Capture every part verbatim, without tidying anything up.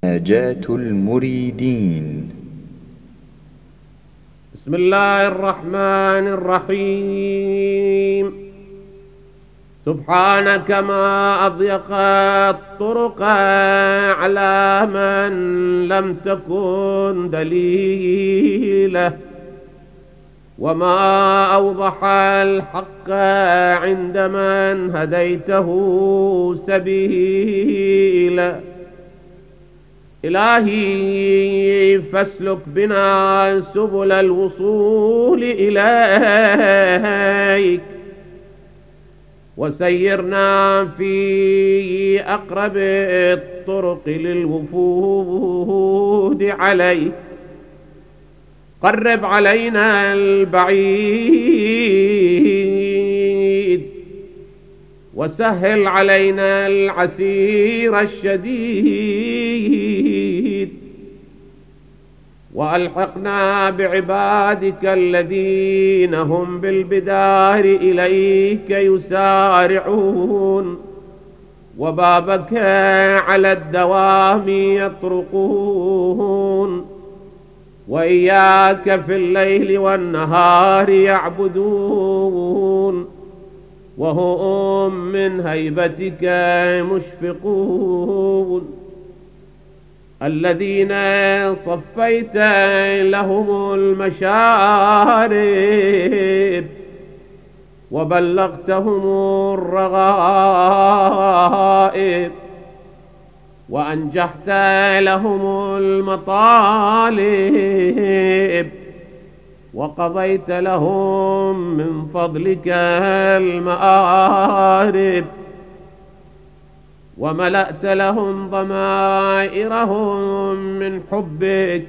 نجاة المريدين. بسم الله الرحمن الرحيم. سبحانك ما أضيق الطرق على من لم تكن دليله، وما أوضح الحق عند من هديته سبيلا. إلهي فاسلك بنا سبل الوصول إليك، وسيرنا في أقرب الطرق للوفود عليك. قرب علينا البعيد، وسهل علينا العسير الشديد، وألحقنا بعبادك الذين هم بالبدار إليك يسارعون، وبابك على الدوام يطرقون، وإياك في الليل والنهار يعبدون، وهم من هيبتك مشفقون. الذين صفيت لهم المشارب، وبلغتهم الرغائب، وأنجحت لهم المطالب، وقضيت لهم من فضلك المآرب، وملأت لهم ضمائرهم من حبك،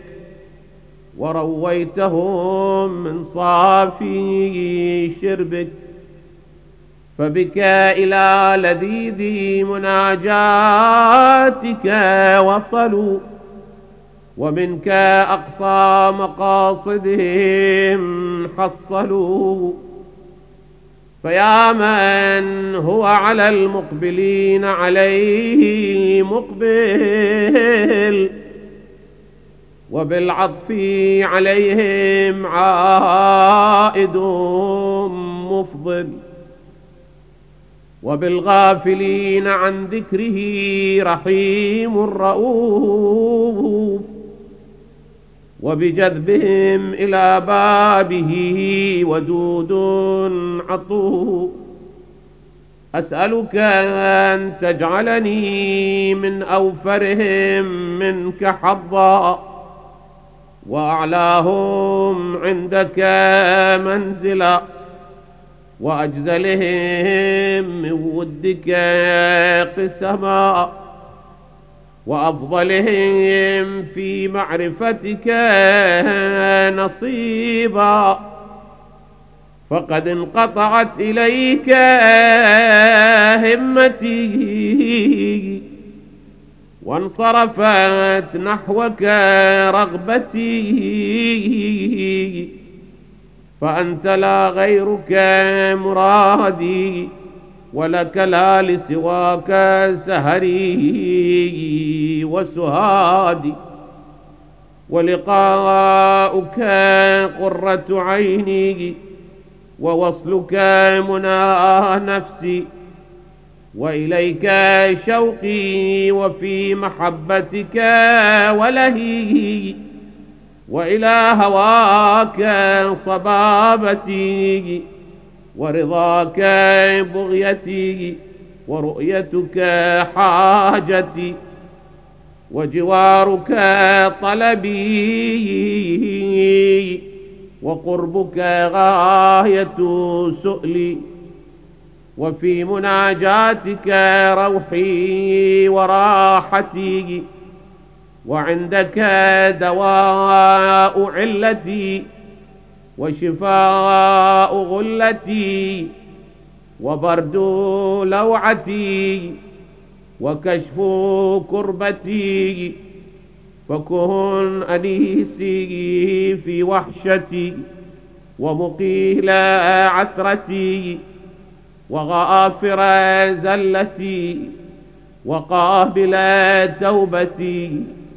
ورويتهم من صافي شربك. فبك إلى لذيذ مناجاتك وصلوا، ومنك أقصى مقاصدهم حصلوا. فيا من هو على المقبلين عليه مقبل، وبالعطف عليهم عائد مفضل، وبالغافلين عن ذكره رحيم رؤوف، وبجذبهم إلى بابه ودود عطوف. أسألك أن تجعلني من أوفرهم منك حظا، وأعلاهم عندك منزلا، وأجزلهم من ودك قسما، وأفضلهم في معرفتك نصيبا. فقد انقطعت إليك همتي، وانصرفت نحوك رغبتي، فأنت لا غيرك مرادي، ولك لا لسواك سهري وسهادي. ولقاؤك قرة عيني، ووصلك منى نفسي، وإليك شوقي، وفي محبتك ولهي، وإلى هواك صبابتي، ورضاك بغيتي، ورؤيتك حاجتي، وجوارك طلبي، وقربك غاية سؤلي. وفي مناجاتك روحي وراحتي، وعندك دواء علتي، وشفاء غلتي، وبرد لوعتي، وكشف كربتي. فكن أنيسي في وحشتي، ومقيل عثرتي، وغافر زلتي، وقابل توبتي،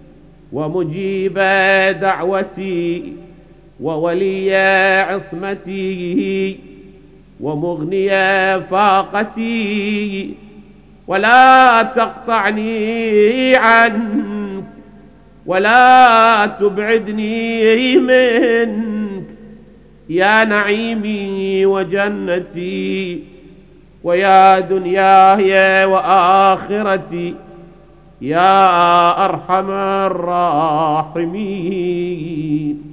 ومجيب دعوتي وولي عصمتي ومغني فاقتي، ولا تقطعني عنك ولا تبعدني منك يا نعيمي وجنتي ويا دنياي وآخرتي يا أرحم الراحمين.